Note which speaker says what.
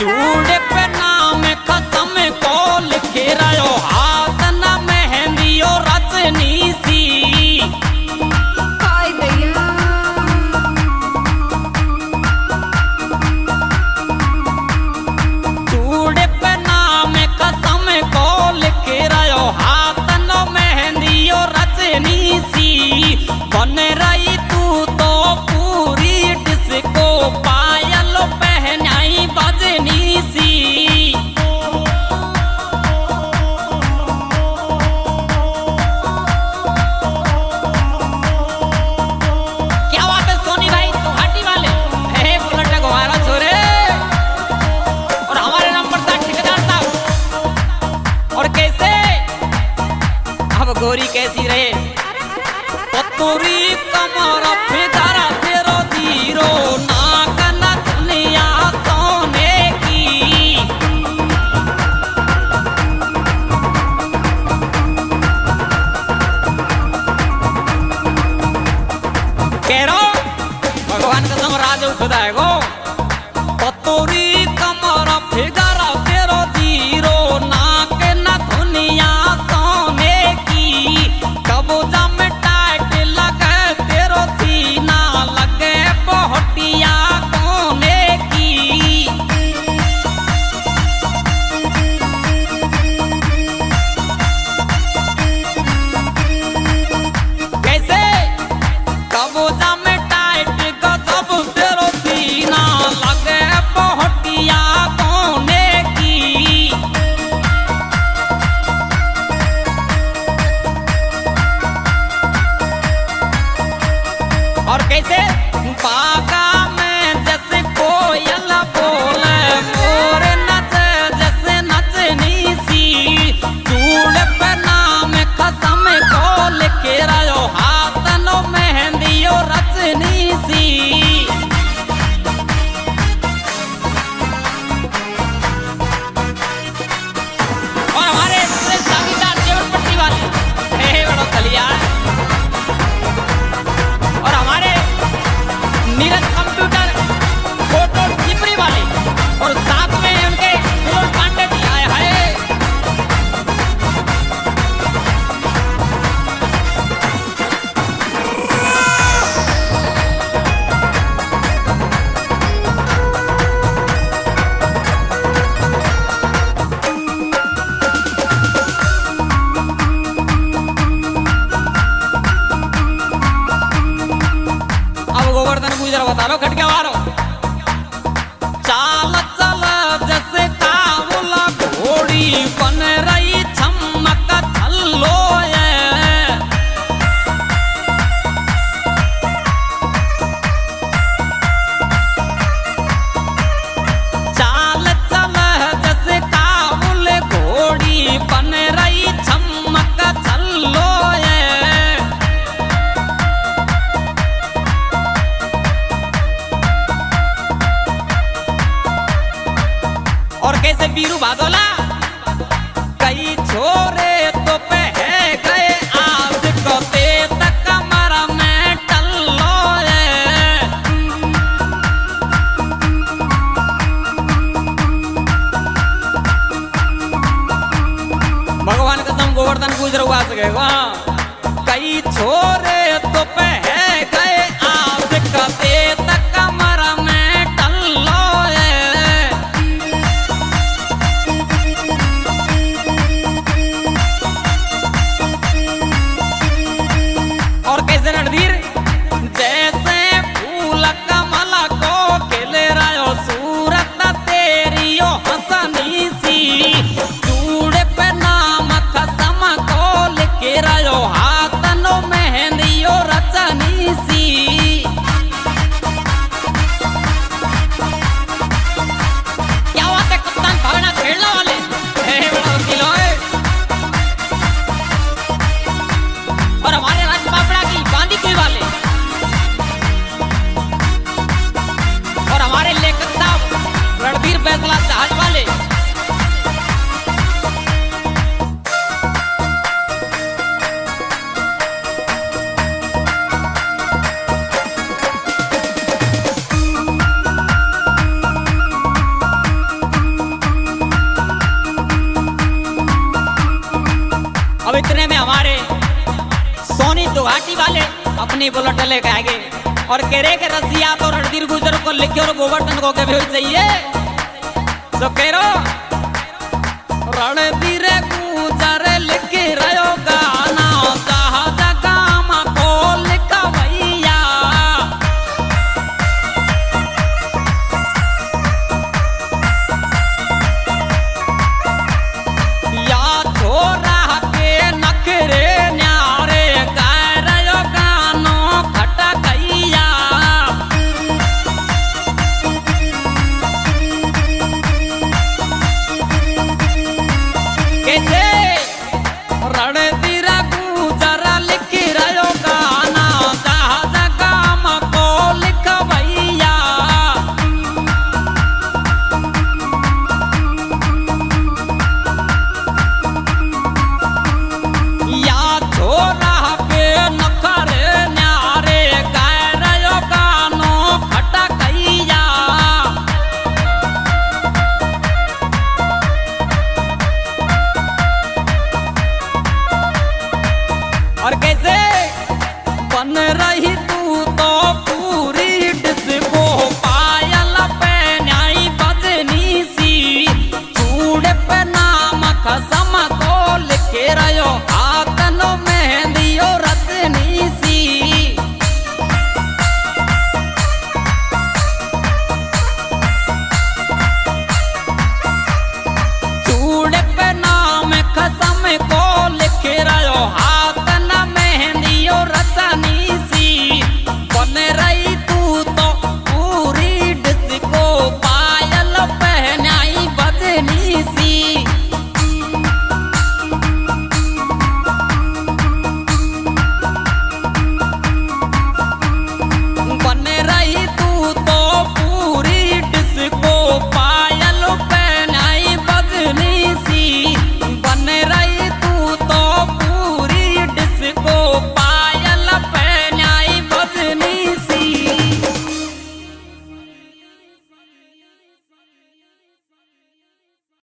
Speaker 1: चूड़े पे नाम खत्म को लिखे रहो हाथ न मेहंदियो रचनी सी।
Speaker 2: हाय दैया
Speaker 1: चूड़े पे नाम खत्म को लिखे रहो हाथ न मेहंदियो रचनी सी। बन रही तू तो पूरी डिस्को पायल पहनाई बजनी सी। क्या बात है सोनी भाई गुवाहाटी वाले बुलेट घुमारा छोरे और हमारे नंबर था ठेकेदार साहब। और कैसे अब गोरी कैसी रहे पतोरी कमर फिदारा तेरो धीरो नाक नथनिया सोने की। कह रहा भगवान का सम राज उठता है गो पतोरी कमर फिदारा तेरो धीरो नाक नथनिया सोने की। कबूजा में टाइट लगे तेरो सीना लगे बहुटिया कोने की। कैसे कबूजा में टाइट गजब तेरो सीना लगे बहुटिया कोने की। और कैसे बागा में जैसे कोयल बोले मोर नचे जैसे नचनी सी। चूड़ पे नाम खत्म को लिखे रहो हाथ नो मेहंदियो रचनी सी। और हमारे जमींदार देवरपट्टी वाले बड़ो कलिया और हमारे नीरज कंप्यूटर फोटो सिपरी वाले और साथ में उनके सुनील पांडे जी आए हैं। अब गोवर्धन गुजर बता लो खटके मारो चाल चल जैसे काबुला घोड़ी बन रही चमक छल्लो ये। चाल चल जैसे काबुल घोड़ी बन रही चमक छल्लो ये। और कैसे बीरू बादोला कई छोरे तो पह गए आज को ते तक कमरा में टल्लो ये। भगवान कसम गोवर्धन गुजर हुआ सके कई छोरे तो पह गए आज को ते तक कमरा में टल्लो ये। और कैसे रणधीर जैसे फूल कमल को खिल रहो सूरत तेरियो हसनी सी। चूड़े पे नाम खत्म को लिखे रहो हाथ नो मेहंदी गुवाहाटी वाले अपनी बुलेट लेके आगे और कह रहे के रसिया तो रणधीर गुजर को लिखे और गोवर्धन को के भी चाहिए तो कह रो रणधीर गुजर